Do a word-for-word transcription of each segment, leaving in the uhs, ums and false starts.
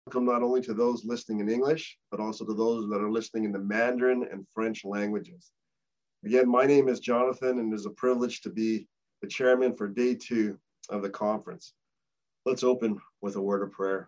welcome not only to those listening in English, but also to those that are listening in the Mandarin and French languages. Again, my name is Jonathan, and it is a privilege to be the chairman for day two of the conference. Let's open with a word of prayer.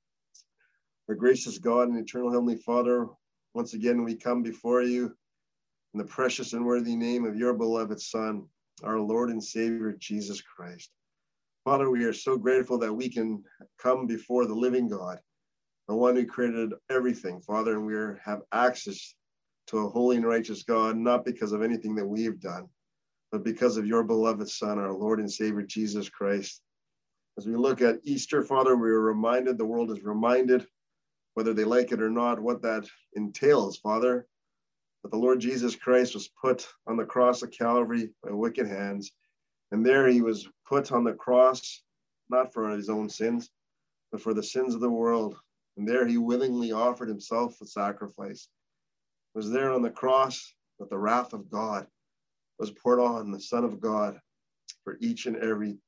Our gracious God and eternal Heavenly Father, once again we come before you in the precious and worthy name of your beloved Son, our Lord and Savior, Jesus Christ. Father, we are so grateful that we can come before the living God, the one who created everything, Father, and we are, have access to a holy and righteous God, not because of anything that we have done, but because of your beloved Son, our Lord and Savior, Jesus Christ. As we look at Easter, Father, we are reminded, the world is reminded, whether they like it or not, what that entails, Father, that the Lord Jesus Christ was put on the cross of Calvary by wicked hands, and there he was put on the cross, not for his own sins, but for the sins of the world. And there he willingly offered himself a sacrifice. It was there on the cross that the wrath of God was poured on the Son of God for each and every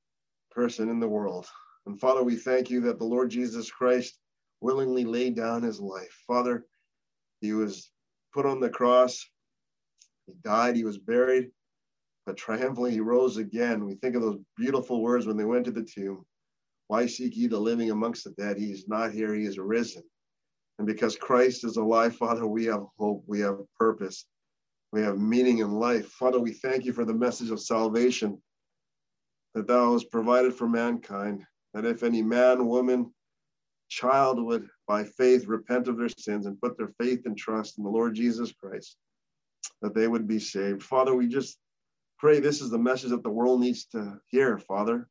person in the world. And Father, we thank you that the Lord Jesus Christ willingly laid down his life. Father, he was put on the cross, he died, he was buried, but triumphantly he rose again. We think of those beautiful words when they went to the tomb. Why seek ye the living amongst the dead? He is not here, he is risen. And because Christ is alive, Father, we have hope, we have purpose, we have meaning in life. Father, we thank you for the message of salvation that thou hast provided for mankind, that if any man, woman, child would by faith repent of their sins and put their faith and trust in the Lord Jesus Christ, that they would be saved. Father, we just pray this is the message that the world needs to hear, Father.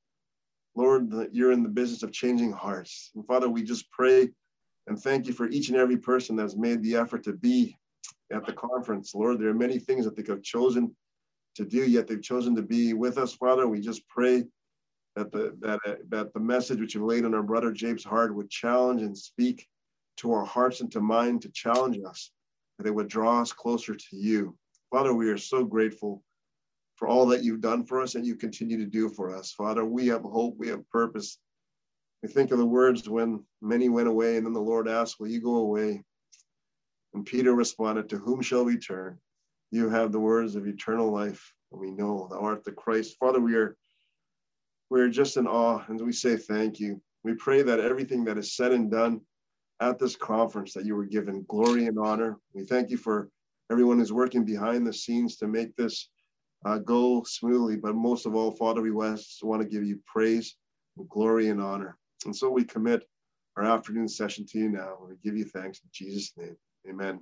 Lord, that you're in the business of changing hearts. And Father, we just pray and thank you for each and every person that's made the effort to be at the conference. Lord, there are many things that they could have chosen to do, yet they've chosen to be with us, Father. We just pray that the that uh, that the message which you laid on our brother Jabe's heart would challenge and speak to our hearts and to mind, to challenge us, that it would draw us closer to you. Father, we are so grateful for all that you've done for us and you continue to do for us. Father, we have hope, we have purpose. We think of the words when many went away, and then the Lord asked, will you go away? And Peter responded, to whom shall we turn? You have the words of eternal life, and we know thou art the Christ. Father, we are we are just in awe, and we say thank you. We pray that everything that is said and done at this conference, that you were given glory and honor. We thank you for everyone who's working behind the scenes to make this uh, go smoothly. But most of all, Father, we want to give you praise and glory and honor. And so we commit our afternoon session to you now. We give you thanks in Jesus' name. Amen.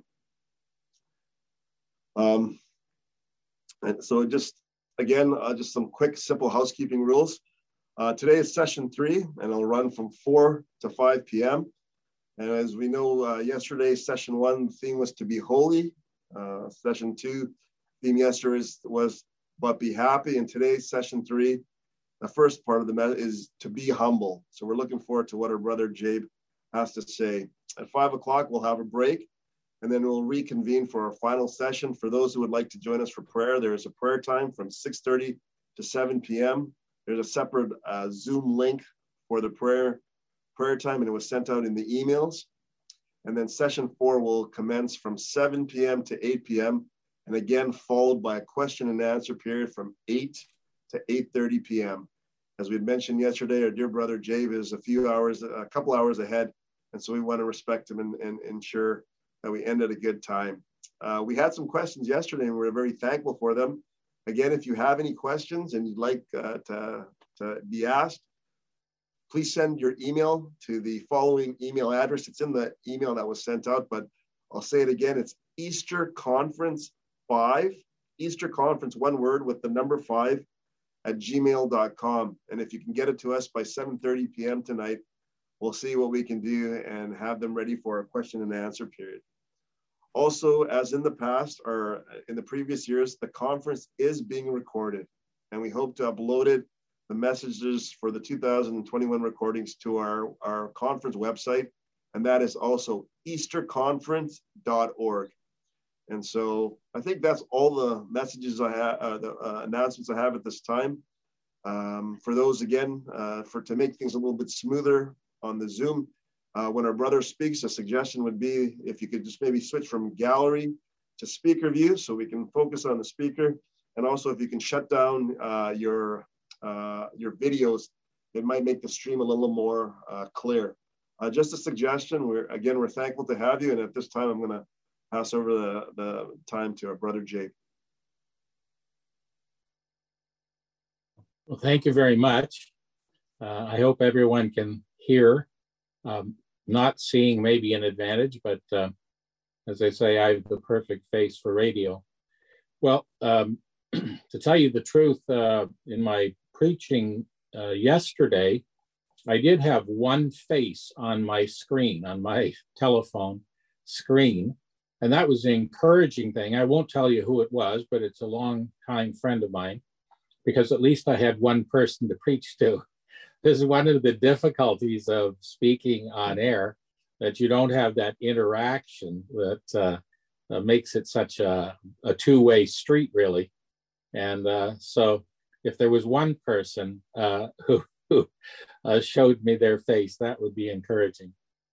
Um, and so just, again, uh, just some quick, simple housekeeping rules. Uh, today is session three, and it'll run from four to five p m And as we know, uh, yesterday, session one theme was to be holy. Uh, session two theme yesterday was, was but be happy. And today's session three, the first part of the message is to be humble. So we're looking forward to what our brother Jabe has to say. At five o'clock, we'll have a break, and then we'll reconvene for our final session. For those who would like to join us for prayer, there is a prayer time from six thirty to seven p m There's a separate uh, Zoom link for the prayer prayer time, and it was sent out in the emails. And then session four will commence from seven p m to eight p m and again followed by a question and answer period from eight to eight thirty p m As we had mentioned yesterday, our dear brother Jabe is a few hours, a couple hours ahead, and so we want to respect him and, and ensure that we end at a good time. Uh, we had some questions yesterday, and we're very thankful for them. Again, if you have any questions and you'd like uh, to, to be asked, please send your email to the following email address. It's in the email that was sent out, but I'll say it again. It's Easter Conference five, Easter Conference, one word with the number five at gmail dot com. And if you can get it to us by seven thirty p m tonight, we'll see what we can do and have them ready for a question and answer period. Also, as in the past or in the previous years, the conference is being recorded, and we hope to upload it, the messages for the two thousand twenty-one recordings, to our, our conference website, and that is also easter conference dot org. And so I think that's all the messages I have, uh, the uh, announcements I have at this time. Um, for those, again, uh, for to make things a little bit smoother on the Zoom, Uh, when our brother speaks, a suggestion would be if you could just maybe switch from gallery to speaker view so we can focus on the speaker. And also if you can shut down uh, your, uh, your videos, it might make the stream a little more uh, clear. Uh, just a suggestion. We're, again, we're thankful to have you. And at this time, I'm gonna pass over the, the time to our brother Jake. Well, thank you very much. Uh, I hope everyone can hear. Um, not seeing may be an advantage, but uh, as I say, I have the perfect face for radio. Well, um, to tell you the truth, uh, in my preaching uh, yesterday, I did have one face on my screen, on my telephone screen, and that was the encouraging thing. I won't tell you who it was, but it's a long-time friend of mine, because at least I had one person to preach to. This is one of the difficulties of speaking on air, that you don't have that interaction that uh, uh, makes it such a, a two-way street, really. And uh, so if there was one person uh, who, who uh, showed me their face, that would be encouraging.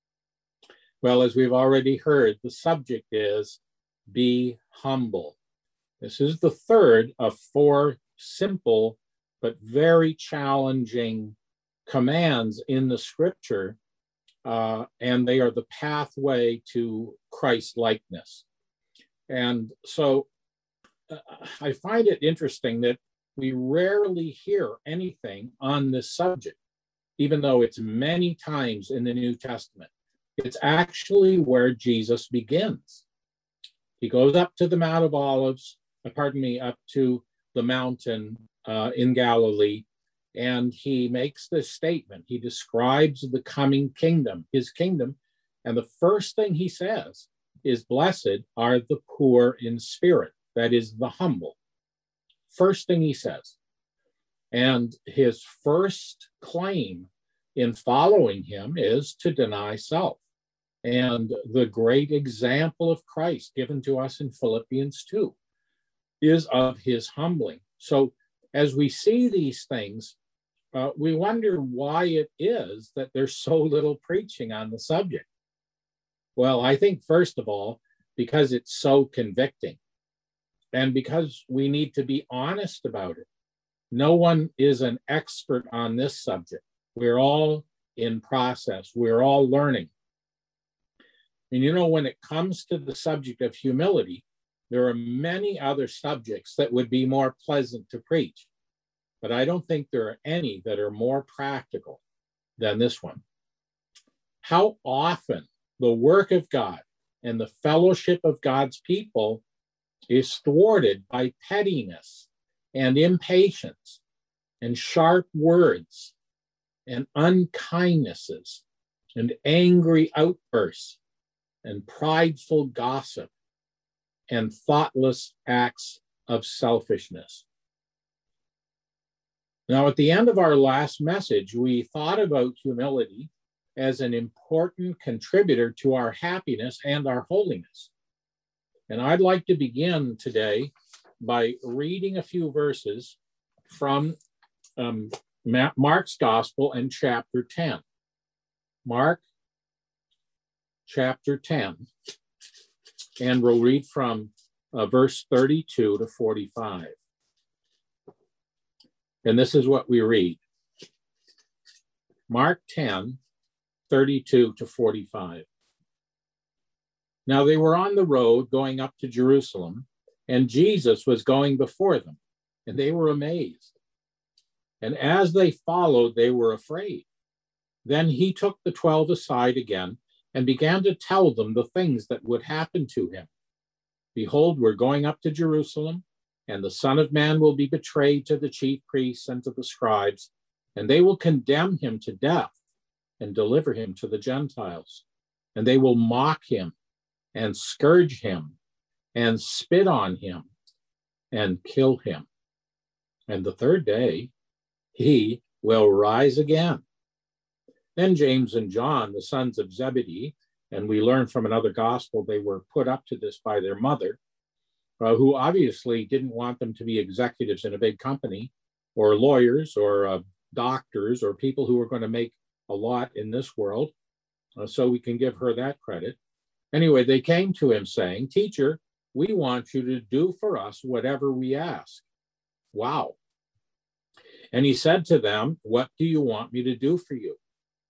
Well, as we've already heard, the subject is be humble. This is the third of four simple but very challenging commands in the scripture, uh, and they are the pathway to Christ-likeness. And so uh, I find it interesting that we rarely hear anything on this subject, even though it's many times in the New Testament. It's actually where Jesus begins. He goes up to the Mount of Olives, uh, pardon me, up to the mountain uh, in Galilee, and he makes this statement. He describes the coming kingdom, his kingdom, and the first thing he says is, blessed are the poor in spirit, that is, the humble. First thing he says. And his first claim in following him is to deny self. And the great example of Christ given to us in Philippians two is of his humbling. So as we see these things, uh, we wonder why it is that there's so little preaching on the subject. Well, I think, first of all, because it's so convicting, and because we need to be honest about it. No one is an expert on this subject. We're all in process. We're all learning. And you know, when it comes to the subject of humility, there are many other subjects that would be more pleasant to preach, but I don't think there are any that are more practical than this one. How often the work of God and the fellowship of God's people is thwarted by pettiness and impatience and sharp words and unkindnesses and angry outbursts and prideful gossip and thoughtless acts of selfishness. Now, at the end of our last message, we thought about humility as an important contributor to our happiness and our holiness. And I'd like to begin today by reading a few verses from um, Mark's Gospel and chapter ten. Mark chapter ten, and we'll read from uh, verse thirty-two to forty-five. And this is what we read. Mark ten, thirty-two to forty-five. Now they were on the road going up to Jerusalem, and Jesus was going before them, and they were amazed. And as they followed, they were afraid. Then he took the twelve aside again and began to tell them the things that would happen to him. Behold, we're going up to Jerusalem, and the Son of Man will be betrayed to the chief priests and to the scribes, and they will condemn him to death and deliver him to the Gentiles. And they will mock him and scourge him and spit on him and kill him. And the third day, he will rise again. Then James and John, the sons of Zebedee, and we learn from another gospel they were put up to this by their mother, uh, who obviously didn't want them to be executives in a big company, or lawyers, or uh, doctors, or people who were going to make a lot in this world. Uh, so we can give her that credit. Anyway, they came to him saying, "Teacher, we want you to do for us whatever we ask." Wow. And he said to them, "What do you want me to do for you?"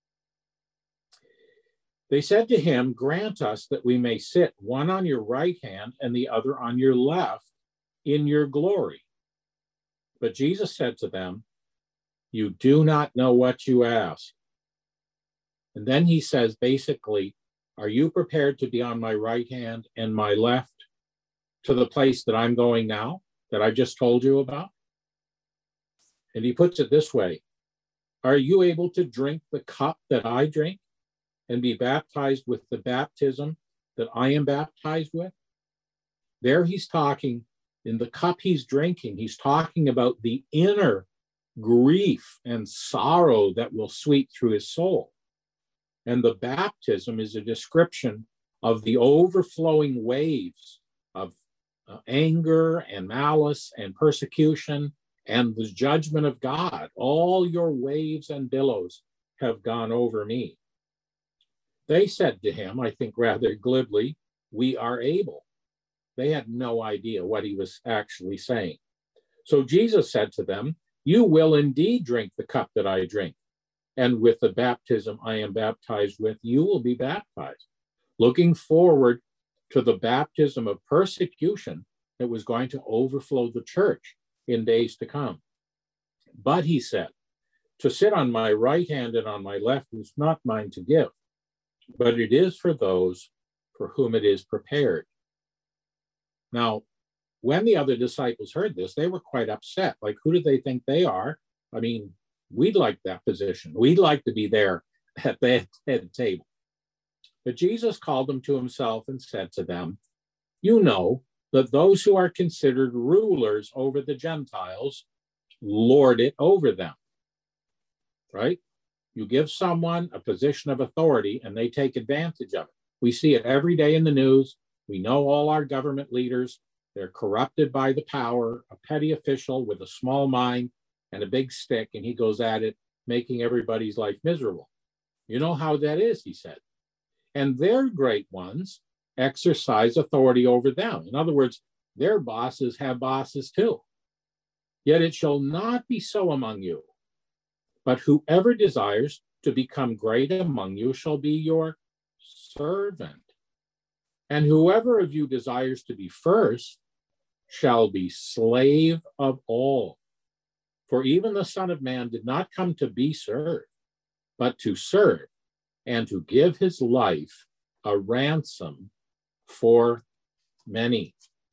They said to him, "Grant us that we may sit one on your right hand and the other on your left in your glory." But Jesus said to them, "You do not know what you ask." And then he says, basically, are you prepared to be on my right hand and my left to the place that I'm going now, that I just told you about? And he puts it this way: are you able to drink the cup that I drink and be baptized with the baptism that I am baptized with? There he's talking, in the cup he's drinking, he's talking about the inner grief and sorrow that will sweep through his soul. And the baptism is a description of the overflowing waves of uh, anger and malice and persecution and the judgment of God. All your waves and billows have gone over me. They said to him, I think rather glibly, "We are able." They had no idea what he was actually saying. So Jesus said to them, "You will indeed drink the cup that I drink, and with the baptism I am baptized with, you will be baptized," looking forward to the baptism of persecution that was going to overflow the church in days to come. But he said, "To sit on my right hand and on my left is not mine to give, but it is for those for whom it is prepared." Now, when the other disciples heard this, they were quite upset. Like, who do they think they are? I mean, we'd like that position. We'd like to be there at the head table. But Jesus called them to himself and said to them, "You know that those who are considered rulers over the Gentiles lord it over them," right? You give someone a position of authority and they take advantage of it. We see it every day in the news. We know all our government leaders, they're corrupted by the power, a petty official with a small mind and a big stick, and he goes at it, making everybody's life miserable. You know how that is, he said. And their great ones exercise authority over them. In other words, their bosses have bosses too. Yet it shall not be so among you, but whoever desires to become great among you shall be your servant. And whoever of you desires to be first shall be slave of all. For even the Son of Man did not come to be served, but to serve and to give his life a ransom for many.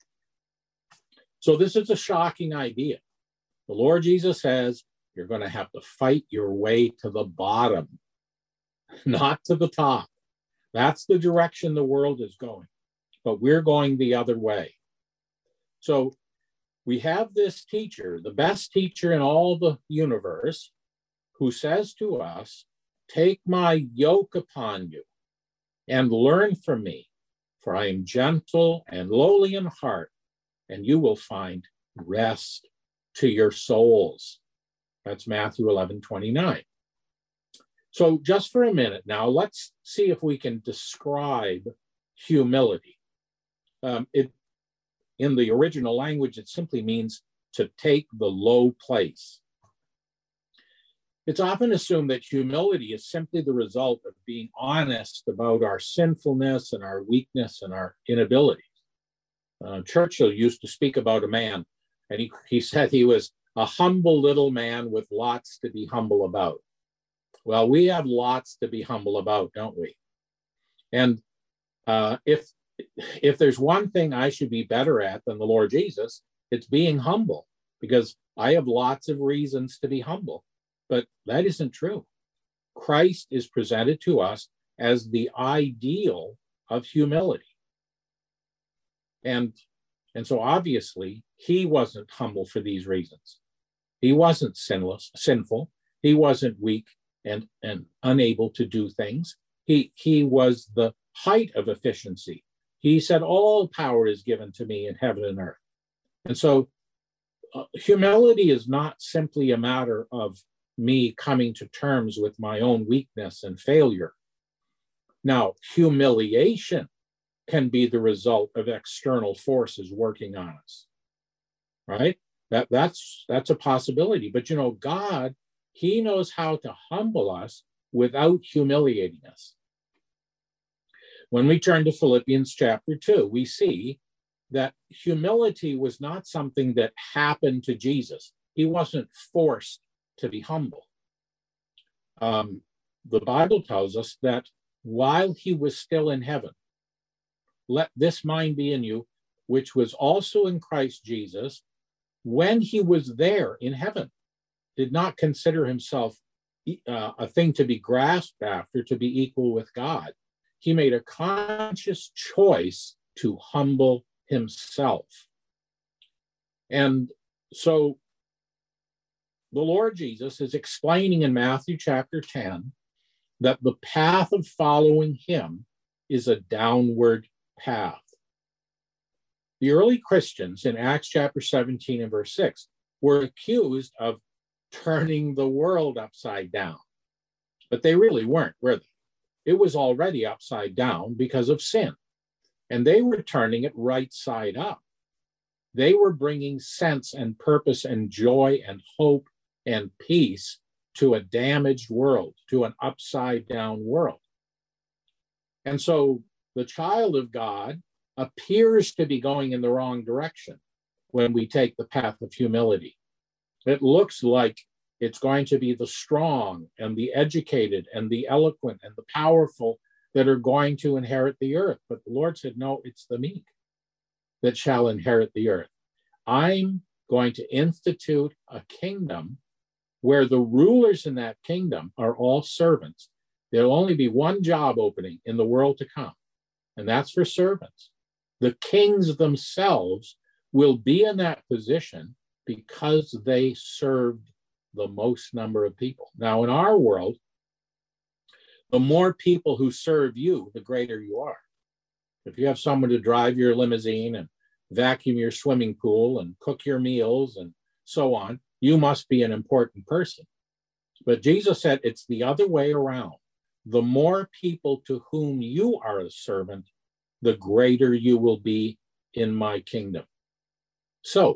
So this is a shocking idea. The Lord Jesus says, you're going to have to fight your way to the bottom, not to the top. That's the direction the world is going, but we're going the other way. So we have this teacher, the best teacher in all the universe, who says to us, "Take my yoke upon you and learn from me, for I am gentle and lowly in heart, and you will find rest to your souls." That's Matthew eleven twenty-nine. So just for a minute now, let's see if we can describe humility. Um, it, in the original language, it simply means to take the low place. It's often assumed that humility is simply the result of being honest about our sinfulness and our weakness and our inabilities. Uh, Churchill used to speak about a man, and he, he said he was a humble little man with lots to be humble about. Well, we have lots to be humble about, don't we? And uh, if if there's one thing I should be better at than the Lord Jesus, it's being humble, because I have lots of reasons to be humble. But that isn't true. Christ is presented to us as the ideal of humility. And, and so obviously, he wasn't humble for these reasons. He wasn't sinless, sinful. He wasn't weak and, and unable to do things. He, he was the height of efficiency. He said, all power is given to me in heaven and earth. And so uh, humility is not simply a matter of me coming to terms with my own weakness and failure. Now, humiliation can be the result of external forces working on us, right? That, that's, that's a possibility. But, you know, God, he knows how to humble us without humiliating us. When we turn to Philippians chapter two, we see that humility was not something that happened to Jesus. He wasn't forced to be humble. Um, the Bible tells us that while he was still in heaven, let this mind be in you, which was also in Christ Jesus, when he was there in heaven, did not consider himself uh, a thing to be grasped after, to be equal with God. He made a conscious choice to humble himself. And so the Lord Jesus is explaining in Matthew chapter ten that the path of following him is a downward path. The early Christians in Acts chapter seventeen and verse six were accused of turning the world upside down, but they really weren't, were they? It was already upside down because of sin, and they were turning it right side up. They were bringing sense and purpose and joy and hope and peace to a damaged world, to an upside down world. And so the child of God appears to be going in the wrong direction when we take the path of humility. It looks like it's going to be the strong and the educated and the eloquent and the powerful that are going to inherit the earth. But the Lord said, no, it's the meek that shall inherit the earth. I'm going to institute a kingdom where the rulers in that kingdom are all servants. There'll only be one job opening in the world to come, and that's for servants. The kings themselves will be in that position because they served the most number of people. Now, in our world, the more people who serve you, the greater you are. If you have someone to drive your limousine and vacuum your swimming pool and cook your meals and so on, you must be an important person. But Jesus said it's the other way around. The more people to whom you are a servant, the greater you will be in my kingdom. So,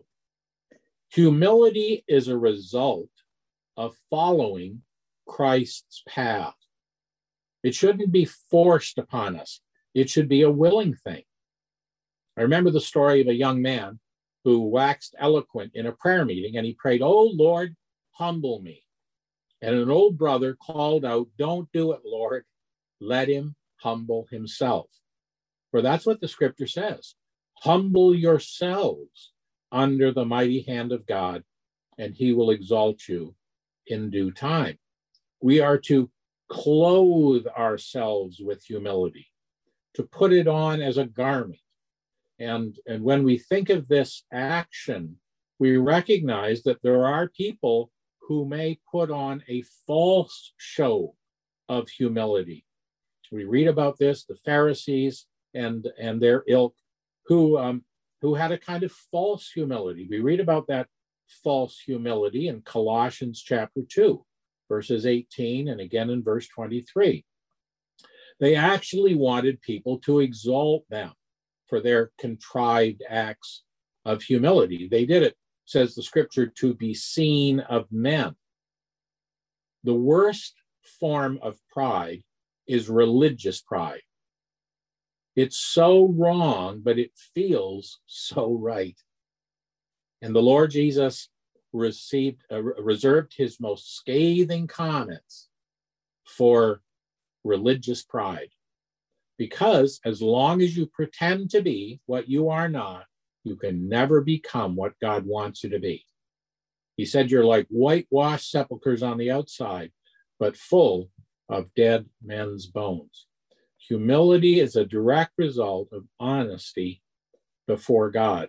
humility is a result of following Christ's path. It shouldn't be forced upon us. It should be a willing thing. I remember the story of a young man who waxed eloquent in a prayer meeting, and he prayed, "Oh, Lord, humble me." And an old brother called out, "Don't do it, Lord. Let him humble himself." For that's what the scripture says. Humble yourselves under the mighty hand of God, and he will exalt you in due time. We are to clothe ourselves with humility, to put it on as a garment. And, and when we think of this action, we recognize that there are people who may put on a false show of humility. We read about this, the Pharisees and, and their ilk, who, um, who had a kind of false humility. We read about that false humility in Colossians chapter two, verses eighteen, and again in verse twenty-three. They actually wanted people to exalt them for their contrived acts of humility. They did it, says the scripture, to be seen of men. The worst form of pride is religious pride. It's so wrong, but it feels so right. And the Lord Jesus received, uh, reserved his most scathing comments for religious pride. Because as long as you pretend to be what you are not, you can never become what God wants you to be. He said you're like whitewashed sepulchres on the outside, but full of dead men's bones. Humility is a direct result of honesty before God.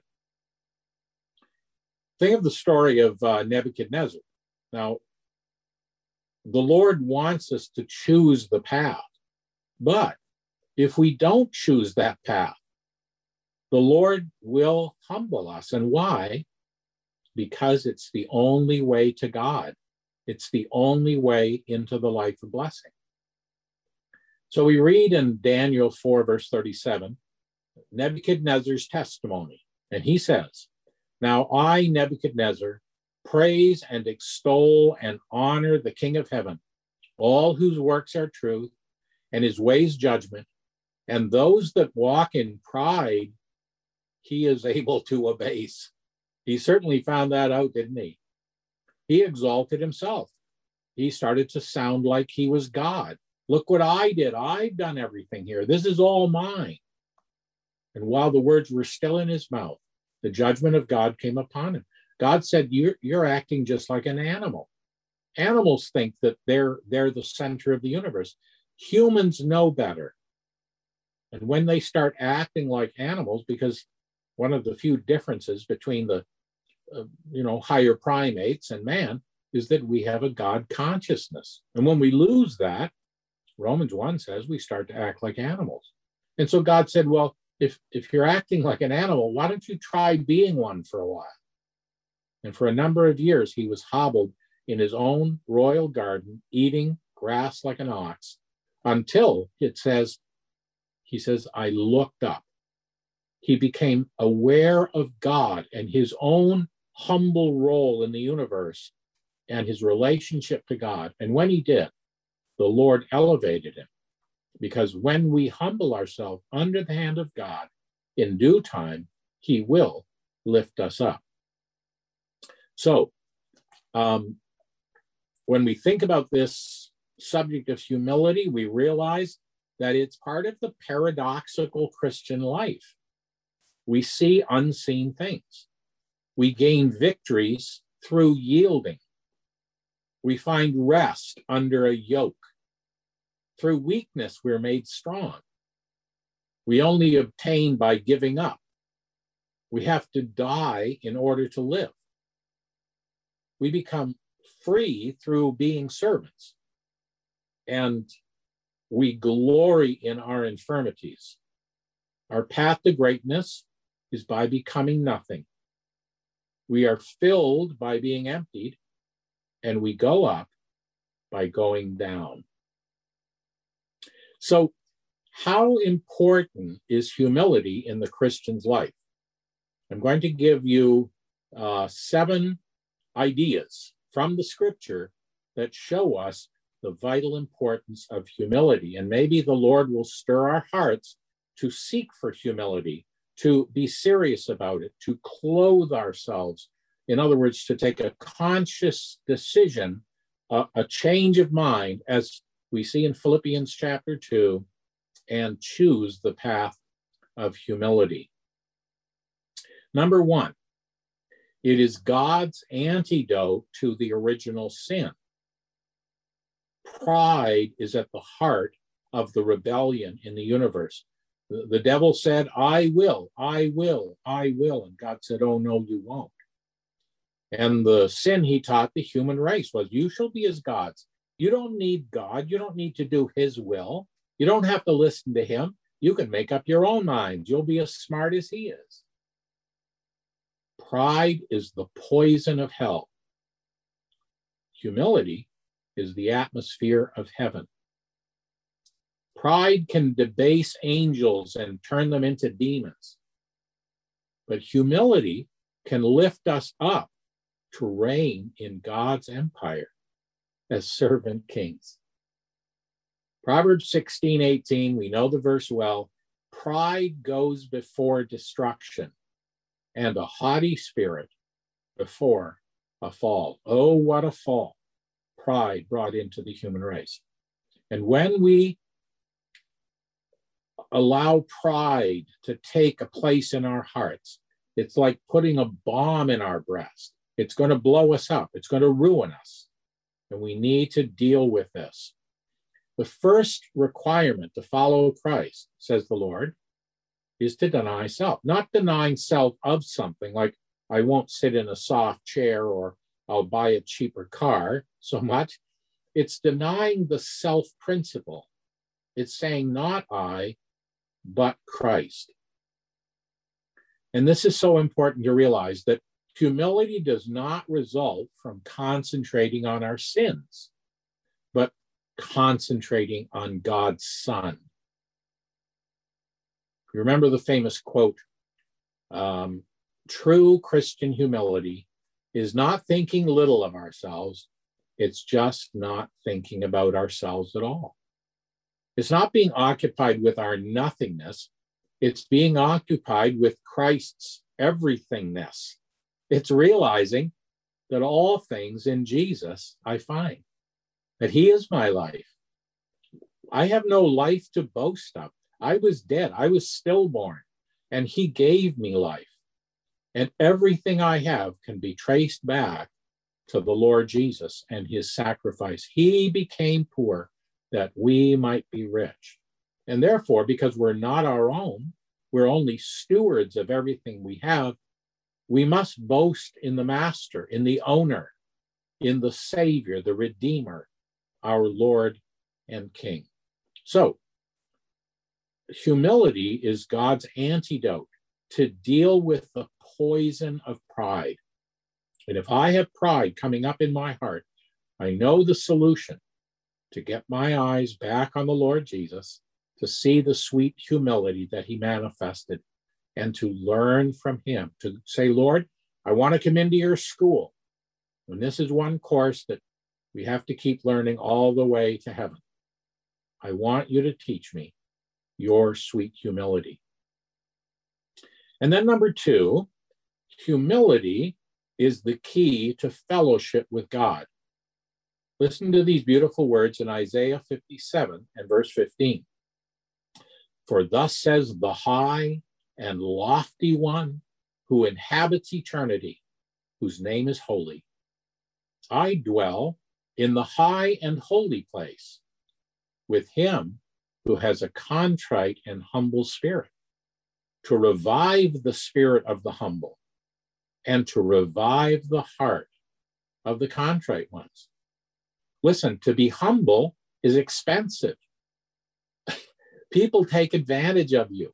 Think of the story of uh, Nebuchadnezzar. Now, the Lord wants us to choose the path, but if we don't choose that path, the Lord will humble us. And why? Because it's the only way to God. It's the only way into the life of blessing. So we read in Daniel four, verse thirty-seven, Nebuchadnezzar's testimony. And he says, "Now I, Nebuchadnezzar, praise and extol and honor the King of heaven, all whose works are truth, and his ways judgment, and those that walk in pride, he is able to abase." He certainly found that out, didn't he? He exalted himself. He started to sound like he was God. Look what I did. I've done everything here. This is all mine. And while the words were still in his mouth, the judgment of God came upon him. God said, you're, you're acting just like an animal. Animals think that they're, they're the center of the universe. Humans know better. And when they start acting like animals, because one of the few differences between the uh, you know, higher primates and man is that we have a God consciousness. And when we lose that, Romans one says we start to act like animals. And so God said, well, if, if you're acting like an animal, why don't you try being one for a while? And for a number of years, he was hobbled in his own royal garden, eating grass like an ox, until it says, he says, I looked up. He became aware of God and his own humble role in the universe and his relationship to God. And when he did, the Lord elevated him, because when we humble ourselves under the hand of God, in due time, he will lift us up. So um, when we think about this subject of humility, we realize that it's part of the paradoxical Christian life. We see unseen things. We gain victories through yielding. We find rest under a yoke. Through weakness, we're made strong. We only obtain by giving up. We have to die in order to live. We become free through being servants. And we glory in our infirmities. Our path to greatness is by becoming nothing. We are filled by being emptied, and we go up by going down. So, how important is humility in the Christian's life? I'm going to give you uh, seven ideas from the scripture that show us the vital importance of humility. And maybe the Lord will stir our hearts to seek for humility, to be serious about it, to clothe ourselves. In other words, to take a conscious decision, uh, a change of mind, as we see in Philippians chapter two, and choose the path of humility. Number one, it is God's antidote to the original sin. Pride is at the heart of the rebellion in the universe. The, the devil said, I will, I will, I will. And God said, oh, no, you won't. And the sin he taught the human race was, you shall be as gods. You don't need God. You don't need to do his will. You don't have to listen to him. You can make up your own mind. You'll be as smart as he is. Pride is the poison of hell. Humility is the atmosphere of heaven. Pride can debase angels and turn them into demons. But humility can lift us up to reign in God's empire as servant kings. Proverbs sixteen eighteen, we know the verse well. Pride goes before destruction, and a haughty spirit before a fall. Oh, what a fall pride brought into the human race. And when we allow pride to take a place in our hearts, it's like putting a bomb in our breast. It's going to blow us up. It's going to ruin us. And we need to deal with this. The first requirement to follow Christ, says the Lord, is to deny self. Not denying self of something like I won't sit in a soft chair or I'll buy a cheaper car so much. It's denying the self principle. It's saying not I, but Christ. And this is so important to realize that humility does not result from concentrating on our sins, but concentrating on God's Son. You remember the famous quote, um, true Christian humility is not thinking little of ourselves. It's just not thinking about ourselves at all. It's not being occupied with our nothingness. It's being occupied with Christ's everythingness. It's realizing that all things in Jesus I find, that he is my life. I have no life to boast of. I was dead. I was stillborn, and he gave me life. And everything I have can be traced back to the Lord Jesus and his sacrifice. He became poor that we might be rich. And therefore, because we're not our own, we're only stewards of everything we have, we must boast in the Master, in the owner, in the Savior, the Redeemer, our Lord and King. So, humility is God's antidote to deal with the poison of pride. And if I have pride coming up in my heart, I know the solution: to get my eyes back on the Lord Jesus, to see the sweet humility that he manifested, and to learn from him, to say, Lord, I want to come into your school. And this is one course that we have to keep learning all the way to heaven. I want you to teach me your sweet humility. And then number two, humility is the key to fellowship with God. Listen to these beautiful words in Isaiah fifty-seven and verse fifteen. For thus says the high and lofty one who inhabits eternity, whose name is holy. I dwell in the high and holy place with him who has a contrite and humble spirit, to revive the spirit of the humble and to revive the heart of the contrite ones. Listen, to be humble is expensive. People take advantage of you.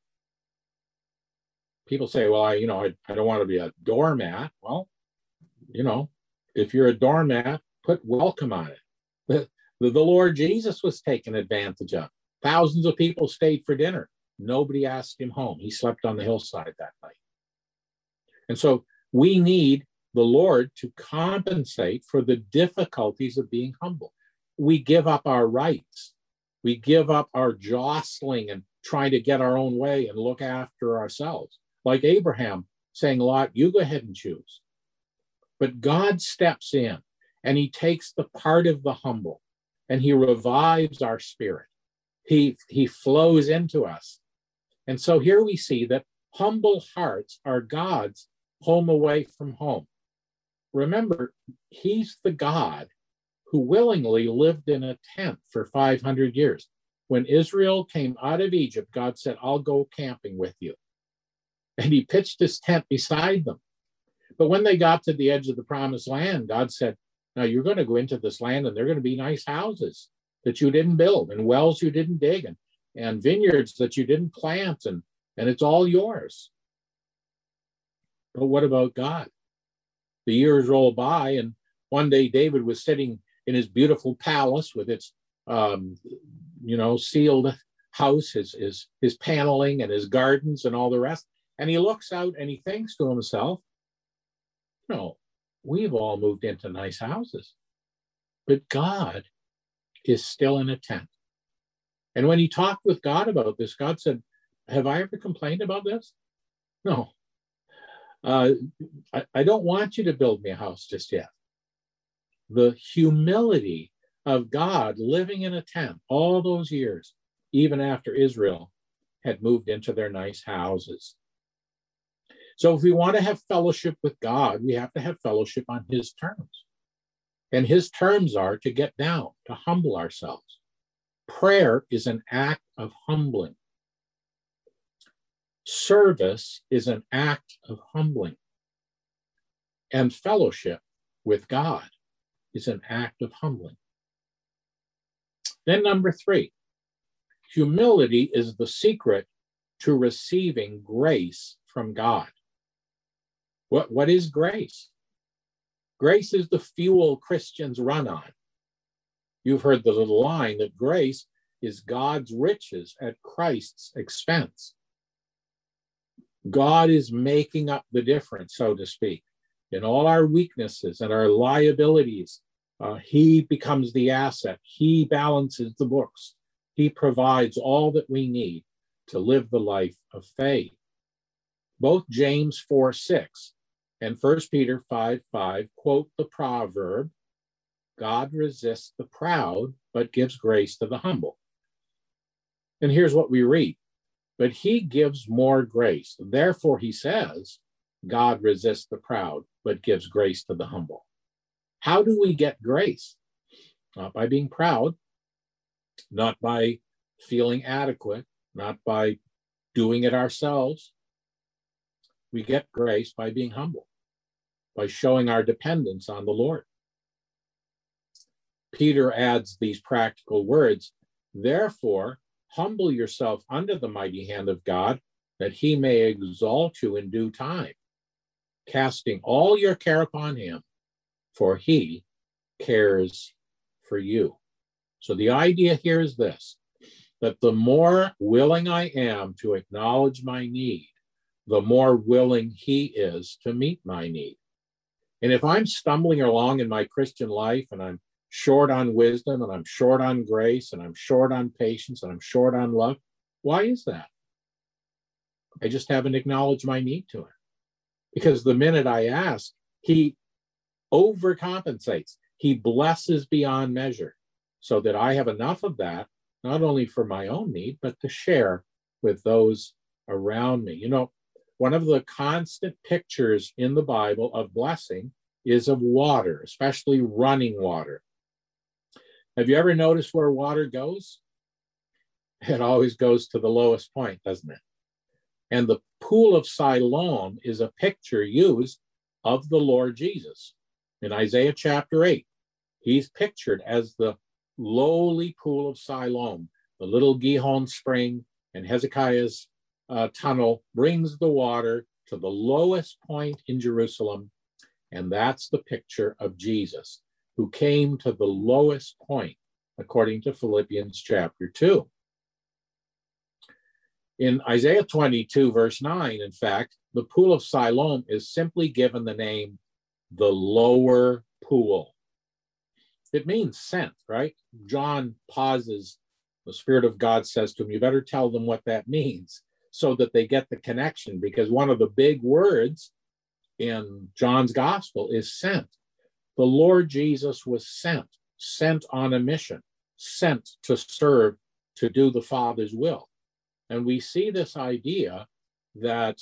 People say, well, I, you know, I, I don't want to be a doormat. Well, you know, if you're a doormat, put welcome on it. The, the, the Lord Jesus was taken advantage of. Thousands of people stayed for dinner. Nobody asked him home. He slept on the hillside that night. And so we need the Lord to compensate for the difficulties of being humble. We give up our rights. We give up our jostling and trying to get our own way and look after ourselves. Like Abraham saying, Lot, you go ahead and choose. But God steps in and he takes the part of the humble and he revives our spirit. He, he flows into us. And so here we see that humble hearts are God's home away from home. Remember, he's the God who willingly lived in a tent for five hundred years. When Israel came out of Egypt, God said, I'll go camping with you. And he pitched his tent beside them. But when they got to the edge of the promised land, God said, now you're going to go into this land and they're going to be nice houses that you didn't build and wells you didn't dig and, and vineyards that you didn't plant, and, and it's all yours. But what about God? The years roll by, and one day David was sitting in his beautiful palace with its, um, you know, sealed house, his, his, his paneling and his gardens and all the rest. And he looks out and he thinks to himself, no, we've all moved into nice houses, but God is still in a tent. And when he talked with God about this, God said, have I ever complained about this? No. Uh, I, I don't want you to build me a house just yet. The humility of God living in a tent all those years, even after Israel had moved into their nice houses. So if we want to have fellowship with God, we have to have fellowship on his terms. And his terms are to get down, to humble ourselves. Prayer is an act of humbling. Service is an act of humbling. And fellowship with God is an act of humbling. Then number three, humility is the secret to receiving grace from God. What, what is grace? Grace is the fuel Christians run on. You've heard the little line that grace is God's riches at Christ's expense. God is making up the difference, so to speak. In all our weaknesses and our liabilities, uh, he becomes the asset. He balances the books. He provides all that we need to live the life of faith. Both James four six and First Peter five five quote the proverb, God resists the proud, but gives grace to the humble. And here's what we read. But he gives more grace. Therefore, he says, God resists the proud, but gives grace to the humble. How do we get grace? Not by being proud, not by feeling adequate, not by doing it ourselves. We get grace by being humble, by showing our dependence on the Lord. Peter adds these practical words, therefore, humble yourself under the mighty hand of God, that he may exalt you in due time, casting all your care upon him, for he cares for you. So the idea here is this, that the more willing I am to acknowledge my need, the more willing he is to meet my need. And if I'm stumbling along in my Christian life and I'm short on wisdom and I'm short on grace and I'm short on patience and I'm short on love, why is that? I just haven't acknowledged my need to him. Because the minute I ask, he overcompensates. He blesses beyond measure so that I have enough of that, not only for my own need, but to share with those around me. You know, one of the constant pictures in the Bible of blessing is of water, especially running water. Have you ever noticed where water goes? It always goes to the lowest point, doesn't it? And the pool of Siloam is a picture used of the Lord Jesus. In Isaiah chapter eight, he's pictured as the lowly pool of Siloam. The little Gihon spring and Hezekiah's uh, tunnel brings the water to the lowest point in Jerusalem. And that's the picture of Jesus, who came to the lowest point, according to Philippians chapter two. In Isaiah twenty-two, verse nine, in fact, the pool of Siloam is simply given the name the lower pool. It means sent, right? John pauses. The Spirit of God says to him, you better tell them what that means so that they get the connection, because one of the big words in John's gospel is sent. The Lord Jesus was sent, sent on a mission, sent to serve, to do the Father's will. And we see this idea that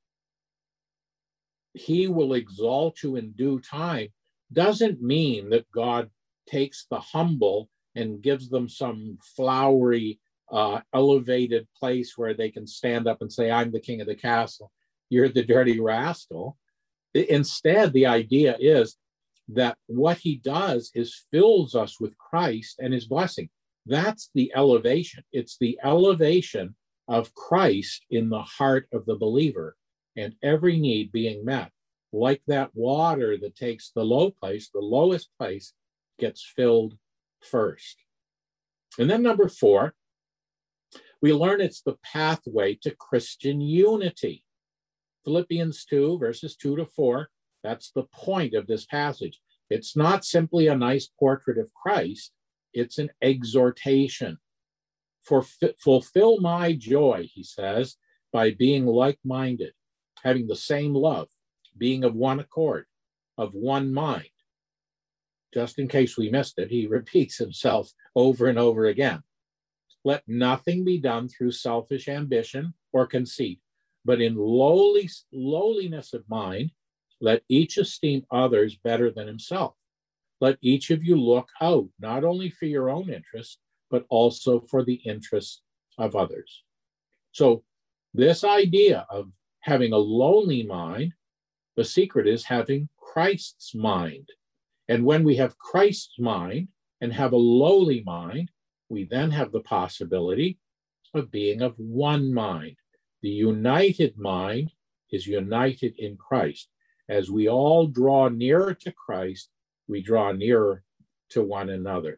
he will exalt you in due time doesn't mean that God takes the humble and gives them some flowery, uh, elevated place where they can stand up and say, I'm the king of the castle, you're the dirty rascal. Instead, the idea is that what he does is fills us with Christ and his blessing. That's the elevation. It's the elevation of Christ in the heart of the believer and every need being met. Like that water that takes the low place, the lowest place gets filled first. And then number four, we learn it's the pathway to Christian unity. Philippians two, verses two to four, that's the point of this passage. It's not simply a nice portrait of Christ, it's an exhortation. For fulfill my joy, he says, by being like-minded, having the same love, being of one accord, of one mind. Just in case we missed it, he repeats himself over and over again. Let nothing be done through selfish ambition or conceit, but in lowly, lowliness of mind, let each esteem others better than himself. Let each of you look out, not only for your own interests, but also for the interests of others. So this idea of having a lowly mind, the secret is having Christ's mind. And when we have Christ's mind and have a lowly mind, we then have the possibility of being of one mind. The united mind is united in Christ. As we all draw nearer to Christ, we draw nearer to one another.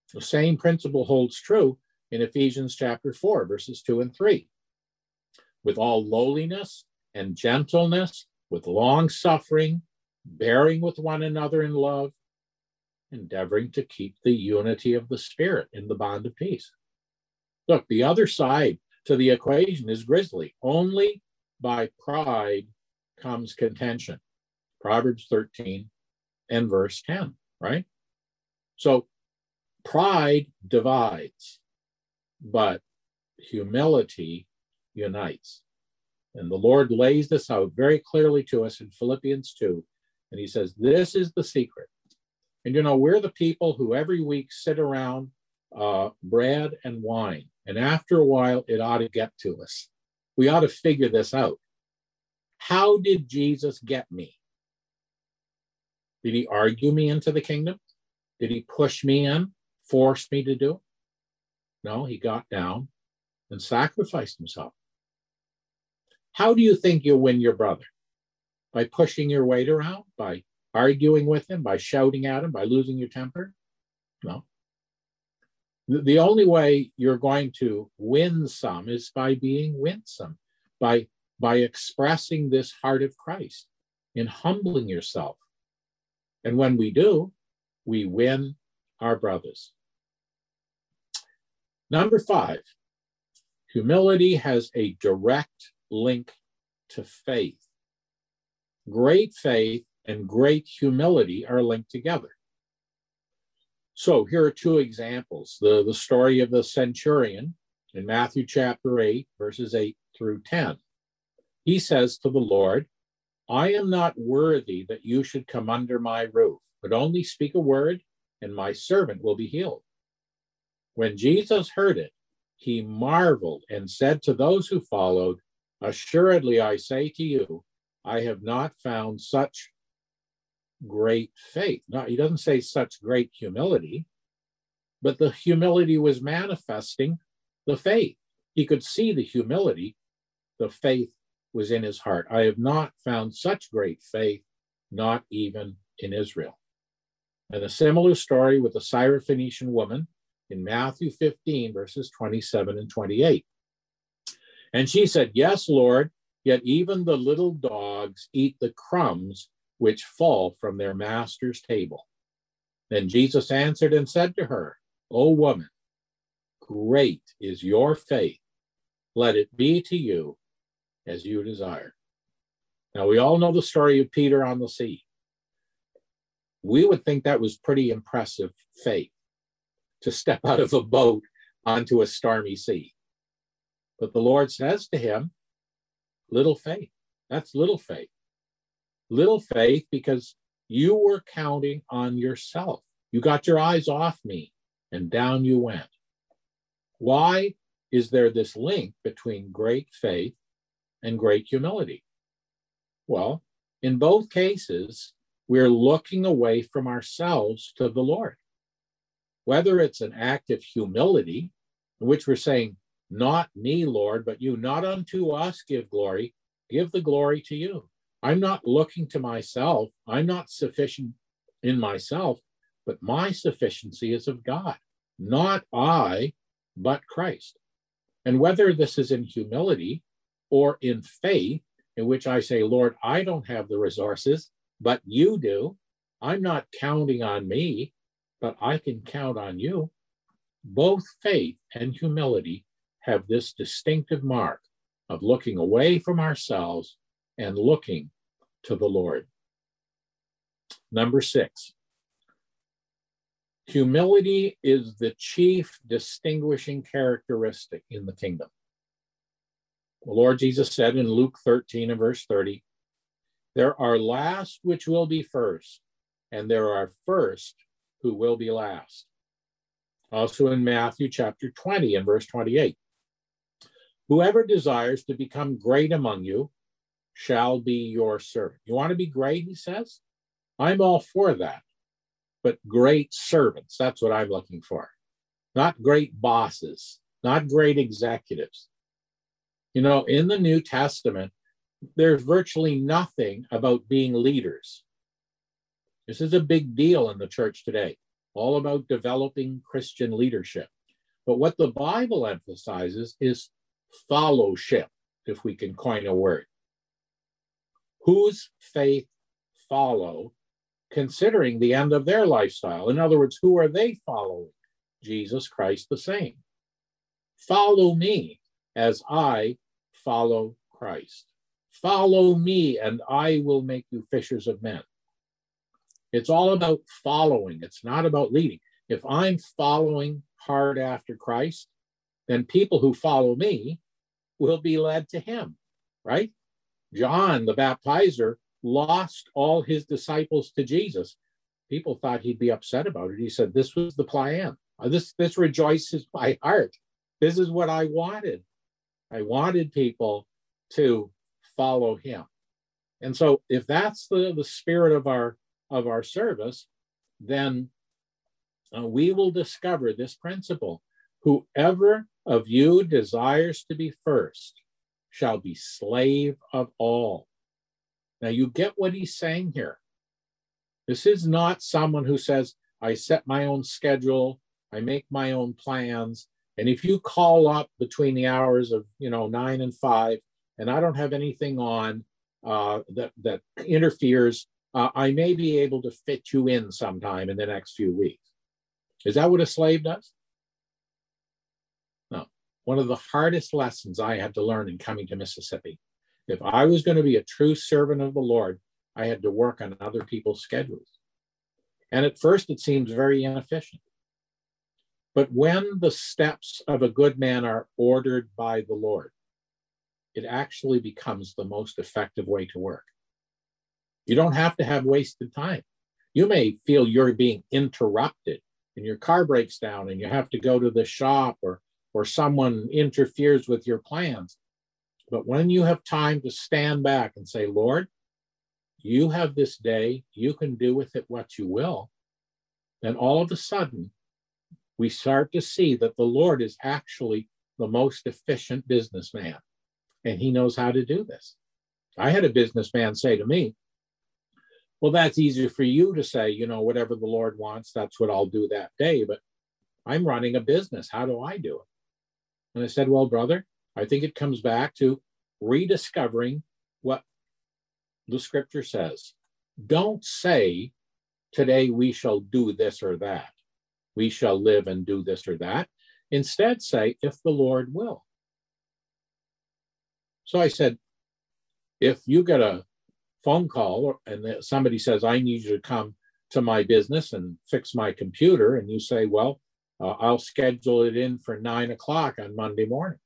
The same principle holds true in Ephesians chapter four, verses two and three. With all lowliness and gentleness, with long suffering, bearing with one another in love, endeavoring to keep the unity of the Spirit in the bond of peace. Look, the other side to the equation is grisly. Only by pride comes contention. Proverbs thirteen and verse ten, right? So pride divides, but humility unites. And the Lord lays this out very clearly to us in Philippians two. And he says, this is the secret. And you know, we're the people who every week sit around uh, bread and wine. And after a while, it ought to get to us. We ought to figure this out. How did Jesus get me? Did he argue me into the kingdom? Did he push me in, force me to do it? No, he got down and sacrificed himself. How do you think you'll win your brother? By pushing your weight around? By arguing with him? By shouting at him? By losing your temper? No. The only way you're going to win some is by being winsome, by, by expressing this heart of Christ, in humbling yourself. And when we do, we win our brothers. Number five, humility has a direct link to faith. Great faith and great humility are linked together. So here are two examples. The, the story of the centurion in Matthew chapter eight, verses eight through ten. He says to the Lord, I am not worthy that you should come under my roof, but only speak a word, and my servant will be healed. When Jesus heard it, he marveled and said to those who followed, assuredly, I say to you, I have not found such great faith. No, he doesn't say such great humility, but the humility was manifesting the faith. He could see the humility. The faith was in his heart. I have not found such great faith, not even in Israel. And a similar story with the Syrophoenician woman in Matthew fifteen, verses twenty-seven and twenty-eight. And she said, yes, Lord, yet even the little dogs eat the crumbs which fall from their master's table. Then Jesus answered and said to her, O woman, great is your faith. Let it be to you as you desire. Now, we all know the story of Peter on the sea. We would think that was pretty impressive faith, to step out of a boat onto a stormy sea. But the Lord says to him, little faith. That's little faith. Little faith because you were counting on yourself. You got your eyes off me and down you went. Why is there this link between great faith and great humility? Well, in both cases, we're looking away from ourselves to the Lord. Whether it's an act of humility, in which we're saying, not me, Lord, but you, not unto us give glory, give the glory to you. I'm not looking to myself. I'm not sufficient in myself, but my sufficiency is of God. Not I, but Christ. And whether this is in humility or in faith, in which I say, Lord, I don't have the resources, but you do. I'm not counting on me, but I can count on you. Both faith and humility have this distinctive mark of looking away from ourselves and looking to the Lord. Number six, humility is the chief distinguishing characteristic in the kingdom. The Lord Jesus said in Luke thirteen and verse thirty, there are last which will be first, and there are first who will be last. Also in Matthew chapter twenty and verse twenty-eight, whoever desires to become great among you shall be your servant. You want to be great, he says? I'm all for that. But great servants, that's what I'm looking for. Not great bosses, not great executives. You know, in the New Testament, there's virtually nothing about being leaders. This is a big deal in the church today. all about developing Christian leadership. But what the Bible emphasizes is fellowship, if we can coin a word. Whose faith follow, considering the end of their lifestyle? In other words, who are they following? Jesus Christ the same. Follow me as I follow Christ. Follow me and I will make you fishers of men. It's all about following. It's not about leading. If I'm following hard after Christ, then people who follow me will be led to him, right? John the baptizer lost all his disciples to Jesus. People thought he'd be upset about it. He said, this was the plan. This, this rejoices my heart. This is what I wanted. I wanted people to follow him. And so if that's the, the spirit of our, of our service, then uh, we will discover this principle. Whoever of you desires to be first shall be slave of all. Now you get what he's saying here. This is not someone who says, I set my own schedule, I make my own plans, and if you call up between the hours of, you know, nine and five, and I don't have anything on uh, that, that interferes, uh, I may be able to fit you in sometime in the next few weeks. Is that what a slave does? No. One of the hardest lessons I had to learn in coming to Mississippi, if I was going to be a true servant of the Lord, I had to work on other people's schedules. And at first it seems very inefficient. But when the steps of a good man are ordered by the Lord, it actually becomes the most effective way to work. You don't have to have wasted time. You may feel you're being interrupted and your car breaks down and you have to go to the shop, or, or someone interferes with your plans. But when you have time to stand back and say, Lord, you have this day, you can do with it what you will, then all of a sudden, we start to see that the Lord is actually the most efficient businessman, and he knows how to do this. I had a businessman say to me, well, that's easier for you to say, you know, whatever the Lord wants, that's what I'll do that day, but I'm running a business. How do I do it? And I said, well, brother, I think it comes back to rediscovering what the scripture says. Don't say, today we shall do this or that. We shall live and do this or that. Instead, say, if the Lord will. So I said, if you get a phone call and somebody says, I need you to come to my business and fix my computer, and you say, well, uh, I'll schedule it in for nine o'clock on Monday morning.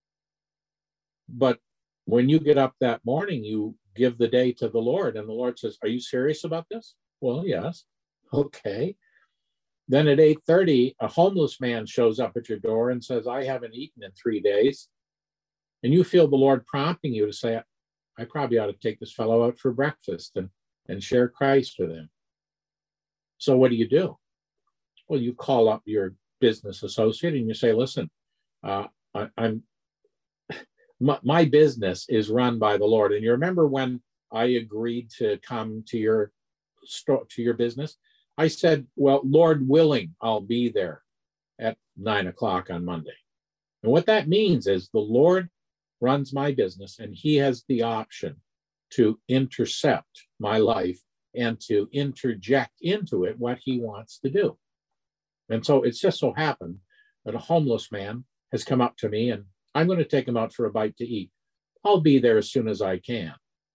But when you get up that morning, you give the day to the Lord, and the Lord says, are you serious about this? Well, yes. Okay. Then at eight thirty, a homeless man shows up at your door and says, I haven't eaten in three days. And you feel the Lord prompting you to say, I probably ought to take this fellow out for breakfast and, and share Christ with him. So what do you do? Well, you call up your business associate and you say, listen, uh, I, I'm my, my business is run by the Lord. And you remember when I agreed to come to your store, to your business? I said, well, Lord willing, I'll be there at nine o'clock on Monday. And what that means is the Lord runs my business, and he has the option to intercept my life and to interject into it what he wants to do. And so it's just so happened that a homeless man has come up to me, and I'm going to take him out for a bite to eat. I'll be there as soon as I can.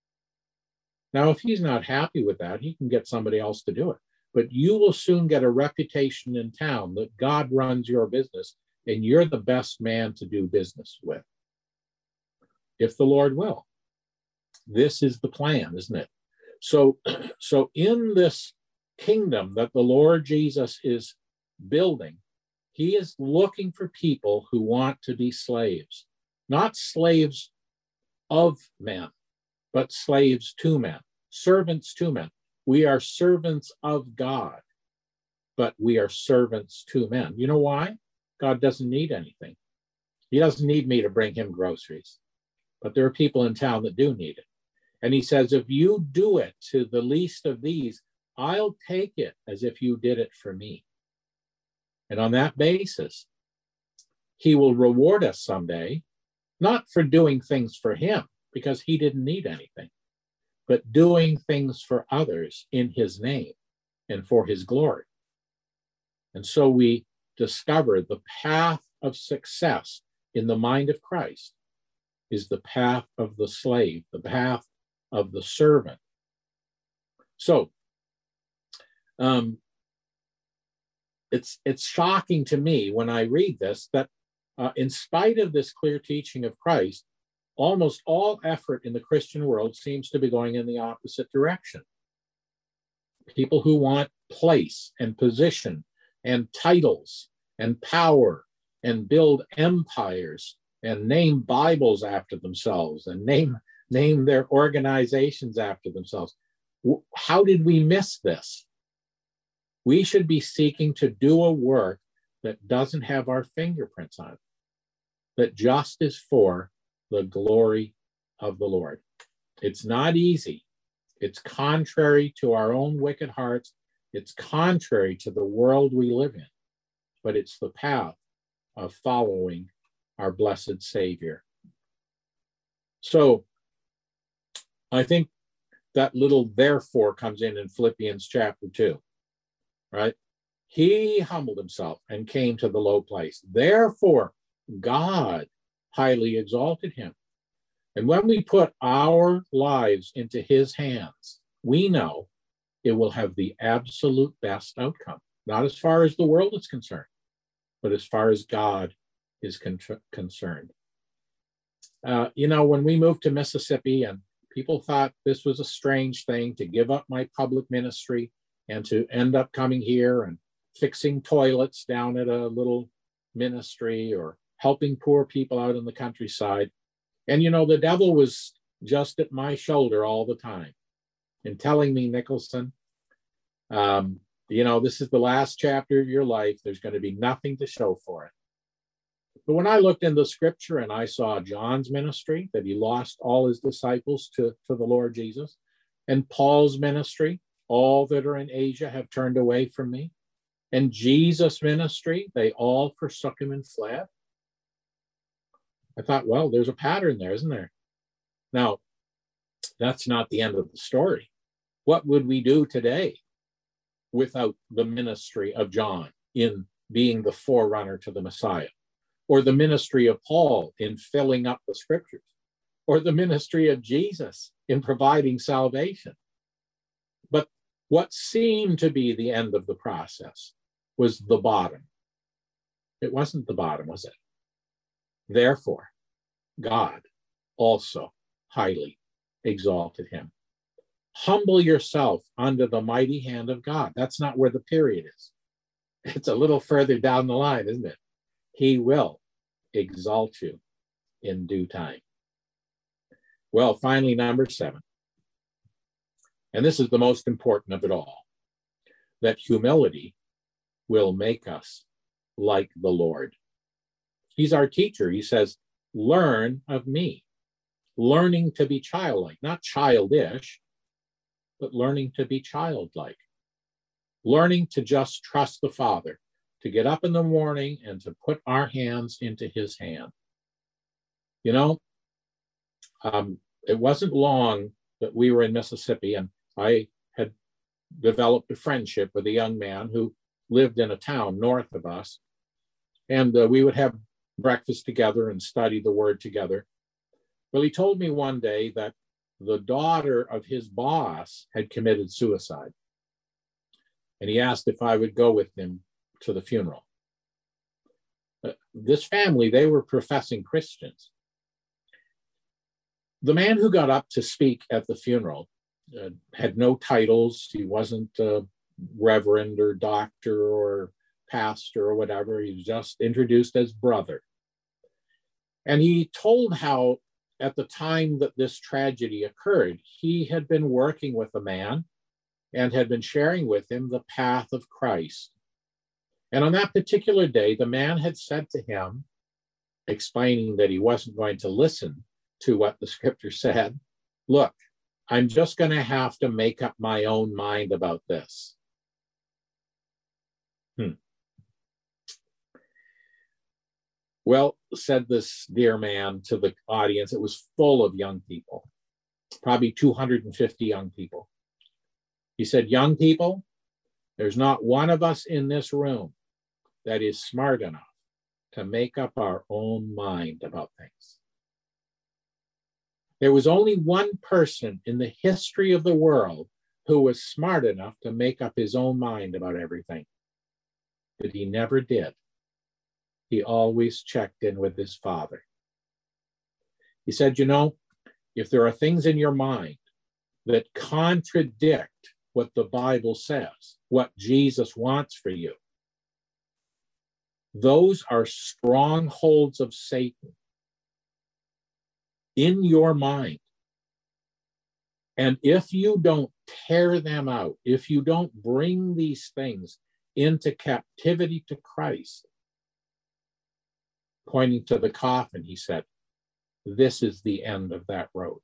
Now, if he's not happy with that, he can get somebody else to do it. But you will soon get a reputation in town that God runs your business and you're the best man to do business with, if the Lord will. This is the plan, isn't it? So, so in this kingdom that the Lord Jesus is building, he is looking for people who want to be slaves, not slaves of men, but slaves to men, servants to men. We are servants of God, but we are servants to men. You know why? God doesn't need anything. He doesn't need me to bring him groceries, but there are people in town that do need it. And he says, if you do it to the least of these, I'll take it as if you did it for me. And on that basis, he will reward us someday, not for doing things for him, because he didn't need anything, but doing things for others in his name and for his glory. And so we discover the path of success in the mind of Christ is the path of the slave, the path of the servant. So um, it's, it's shocking to me when I read this that uh, in spite of this clear teaching of Christ, almost all effort in the Christian world seems to be going in the opposite direction. People who want place and position and titles and power and build empires and name Bibles after themselves and name, name their organizations after themselves. How did we miss this? We should be seeking to do a work that doesn't have our fingerprints on it, that just is for the glory of the Lord. It's not easy. It's contrary to our own wicked hearts. It's contrary to the world we live in, but it's the path of following our blessed Savior. So I think that little therefore comes in in Philippians chapter two, right? He humbled himself and came to the low place. Therefore, God highly exalted him. And when we put our lives into his hands, we know it will have the absolute best outcome, not as far as the world is concerned, but as far as God is con- concerned. Uh, you know, when we moved to Mississippi, and people thought this was a strange thing to give up my public ministry and to end up coming here and fixing toilets down at a little ministry or helping poor people out in the countryside. And, you know, the devil was just at my shoulder all the time and telling me, Nicholson, um, you know, this is the last chapter of your life. There's going to be nothing to show for it. But when I looked in the scripture and I saw John's ministry, that he lost all his disciples to, to the Lord Jesus, and Paul's ministry, all that are in Asia have turned away from me, and Jesus' ministry, they all forsook him and fled. I thought, well, there's a pattern there, isn't there? Now, that's not the end of the story. What would we do today without the ministry of John in being the forerunner to the Messiah? Or the ministry of Paul in filling up the scriptures? Or the ministry of Jesus in providing salvation? But what seemed to be the end of the process was the bottom. It wasn't the bottom, was it? Therefore, God also highly exalted him. Humble yourself under the mighty hand of God. That's not where the period is. It's a little further down the line, isn't it? He will exalt you in due time. Well, finally, number seven. And this is the most important of it all, that humility will make us like the Lord. He's our teacher. He says, learn of me. Learning to be childlike, not childish, but learning to be childlike. Learning to just trust the Father, to get up in the morning and to put our hands into his hand. You know, um, it wasn't long that we were in Mississippi, and I had developed a friendship with a young man who lived in a town north of us. And uh, we would have breakfast together and study the word together. Well, he told me one day that the daughter of his boss had committed suicide. And he asked if I would go with him to the funeral. Uh, this family, they were professing Christians. The man who got up to speak at the funeral uh, had no titles. He wasn't a reverend or doctor or pastor or whatever. He was just introduced as brother. And he told how at the time that this tragedy occurred, he had been working with a man and had been sharing with him the path of Christ. And on that particular day, the man had said to him, explaining that he wasn't going to listen to what the scripture said, look, I'm just going to have to make up my own mind about this. Hmm. Well, said this dear man to the audience, it was full of young people, probably two hundred fifty young people. He said, young people, there's not one of us in this room that is smart enough to make up our own mind about things. There was only one person in the history of the world who was smart enough to make up his own mind about everything, but he never did. He always checked in with his Father. He said, you know, if there are things in your mind that contradict what the Bible says, what Jesus wants for you, those are strongholds of Satan in your mind. And if you don't tear them out, if you don't bring these things into captivity to Christ, pointing to the coffin, he said, this is the end of that road.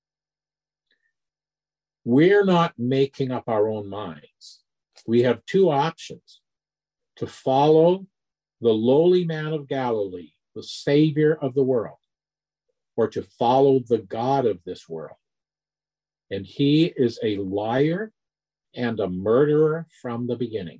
We're not making up our own minds. We have two options: to follow the lowly man of Galilee, the Savior of the world, or to follow the God of this world. And he is a liar and a murderer from the beginning.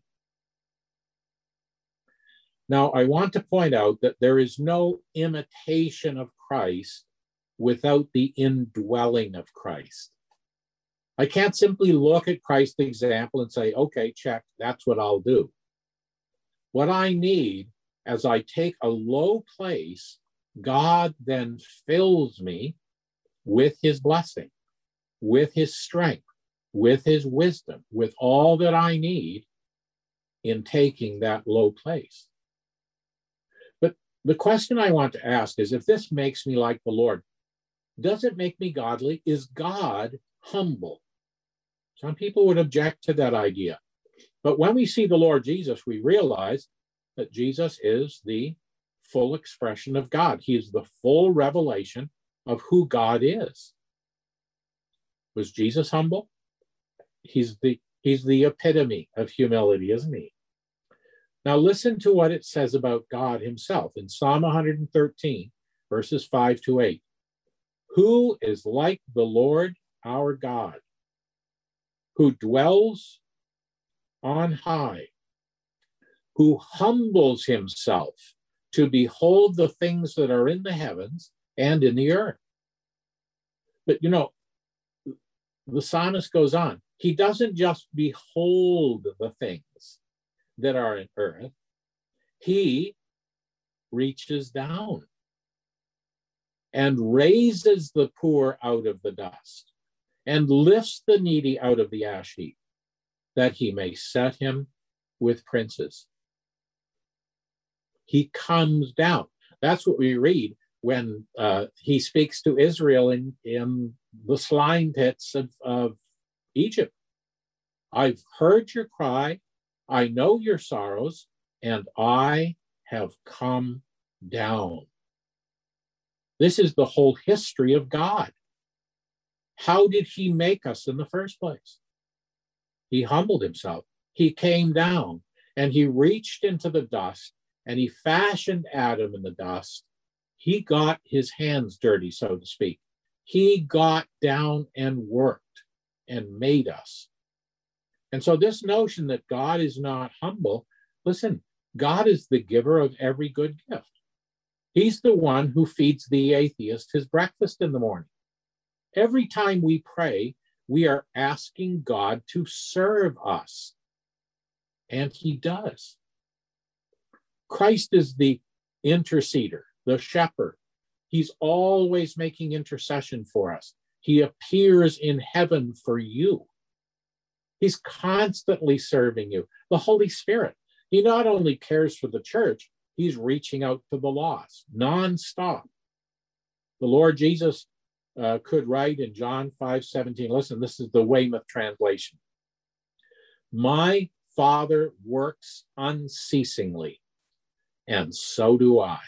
Now, I want to point out that there is no imitation of Christ without the indwelling of Christ. I can't simply look at Christ's example and say, okay, check, that's what I'll do. What I need, as I take a low place, God then fills me with his blessing, with his strength, with his wisdom, with all that I need in taking that low place. But the question I want to ask is, if this makes me like the Lord, does it make me godly? Is God humble? Some people would object to that idea. But when we see the Lord Jesus, we realize that Jesus is the full expression of God. He is the full revelation of who God is. Was Jesus humble? He's the, he's the epitome of humility, isn't he? Now listen to what it says about God himself in Psalm one hundred thirteen, verses five to eight. Who is like the Lord our God, who dwells on high, who humbles himself to behold the things that are in the heavens and in the earth. But you know, the psalmist goes on. He doesn't just behold the things that are in earth. He reaches down and raises the poor out of the dust and lifts the needy out of the ash heap, that he may set him with princes. He comes down. That's what we read when uh, he speaks to Israel in, in the slime pits of, of Egypt. I've heard your cry, I know your sorrows, and I have come down. This is the whole history of God. How did he make us in the first place? He humbled himself. He came down and he reached into the dust and he fashioned Adam in the dust. He got his hands dirty, so to speak. He got down and worked and made us. And so this notion that God is not humble, listen, God is the giver of every good gift. He's the one who feeds the atheist his breakfast in the morning. Every time we pray, we are asking God to serve us. And he does. Christ is the interceder, the shepherd. He's always making intercession for us. He appears in heaven for you. He's constantly serving you. The Holy Spirit, he not only cares for the church, he's reaching out to the lost nonstop. The Lord Jesus uh, could write in John five seventeen, listen, this is the Weymouth translation. My Father works unceasingly, and so do I.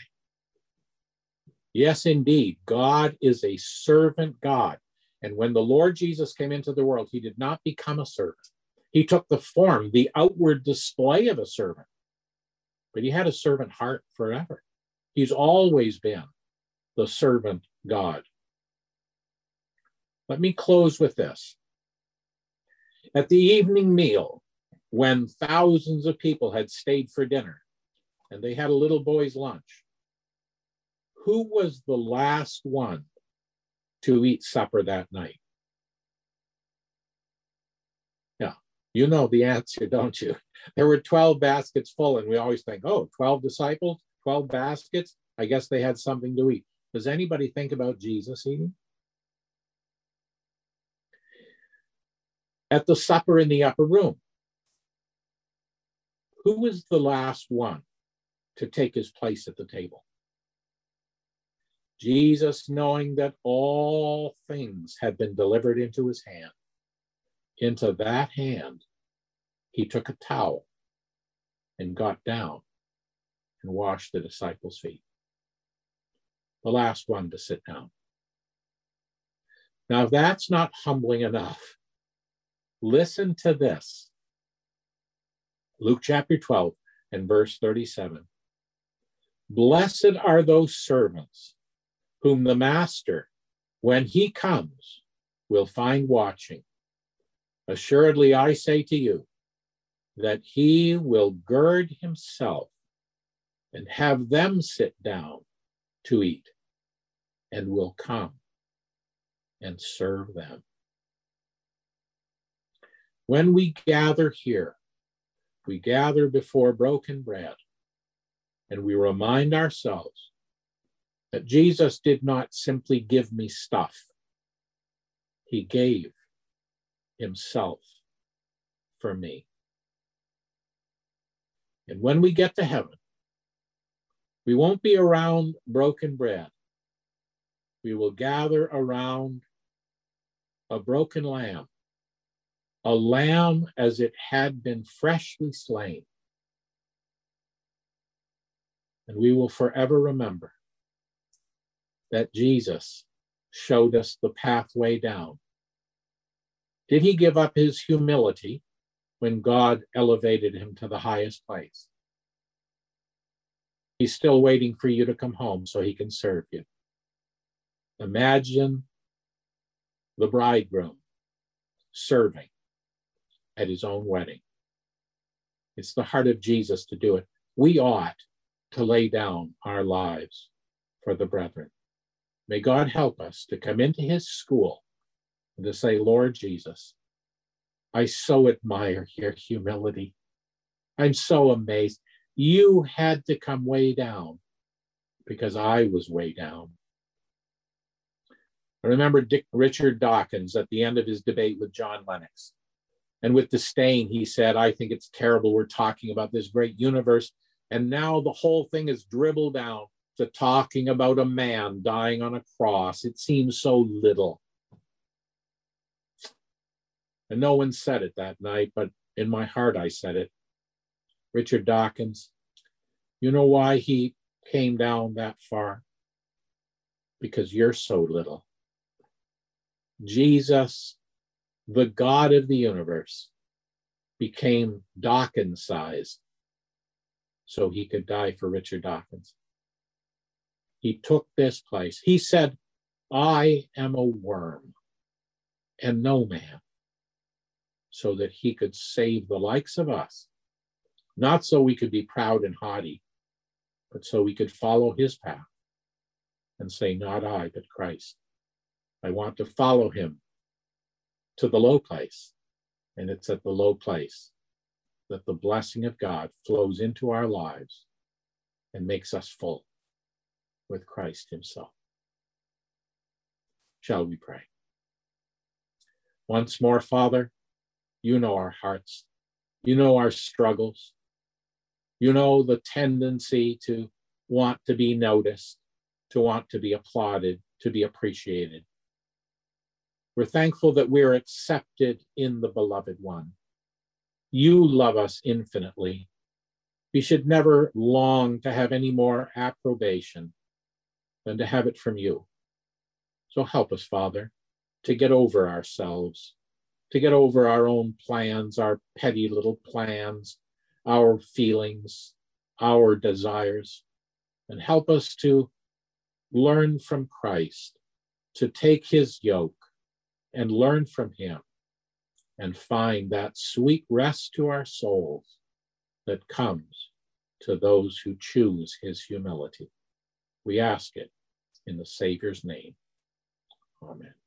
Yes, indeed, God is a servant God. And when the Lord Jesus came into the world, he did not become a servant. He took the form, the outward display of a servant, but he had a servant heart forever. He's always been the servant God. Let me close with this. At the evening meal, when thousands of people had stayed for dinner and they had a little boy's lunch, who was the last one to eat supper that night? Yeah, you know the answer, don't you? There were twelve baskets full, and we always think, oh, twelve disciples, twelve baskets, I guess they had something to eat. Does anybody think about Jesus eating? At the supper in the upper room, who was the last one to take his place at the table? Jesus, knowing that all things had been delivered into his hand, into that hand, he took a towel and got down and washed the disciples' feet. The last one to sit down. Now, if that's not humbling enough, listen to this. Luke chapter twelve and verse thirty-seven. Blessed are those servants whom the master, when he comes, will find watching. Assuredly, I say to you, that he will gird himself and have them sit down to eat, and will come and serve them. When we gather here, we gather before broken bread, and we remind ourselves that Jesus did not simply give me stuff. He gave himself for me. And when we get to heaven, we won't be around broken bread. We will gather around a broken lamb, a lamb as it had been freshly slain. And we will forever remember that Jesus showed us the pathway down. Did he give up his humility when God elevated him to the highest place? He's still waiting for you to come home so he can serve you. Imagine the bridegroom serving at his own wedding. It's the heart of Jesus to do it. We ought to lay down our lives for the brethren. May God help us to come into his school and to say, Lord Jesus, I so admire your humility. I'm so amazed. You had to come way down because I was way down. I remember Dick, Richard Dawkins at the end of his debate with John Lennox. And with disdain, he said, I think it's terrible we're talking about this great universe. And now the whole thing is dribbled down to talking about a man dying on a cross. It seems so little. And no one said it that night, but in my heart I said it. Richard Dawkins, you know why he came down that far? Because you're so little. Jesus, the God of the universe, became Dawkins-sized so he could die for Richard Dawkins. He took this place. He said, I am a worm and no man, so that he could save the likes of us, not so we could be proud and haughty, but so we could follow his path and say, not I, but Christ. I want to follow him to the low place, and it's at the low place that the blessing of God flows into our lives and makes us full with Christ himself. Shall we pray? Once more, Father, you know our hearts. You know our struggles. You know the tendency to want to be noticed, to want to be applauded, to be appreciated. We're thankful that we're accepted in the beloved one. You love us infinitely. We should never long to have any more approbation than to have it from you. So help us, Father, to get over ourselves, to get over our own plans, our petty little plans, our feelings, our desires, and help us to learn from Christ, to take his yoke and learn from him and find that sweet rest to our souls that comes to those who choose his humility. We ask it in the Savior's name. Amen.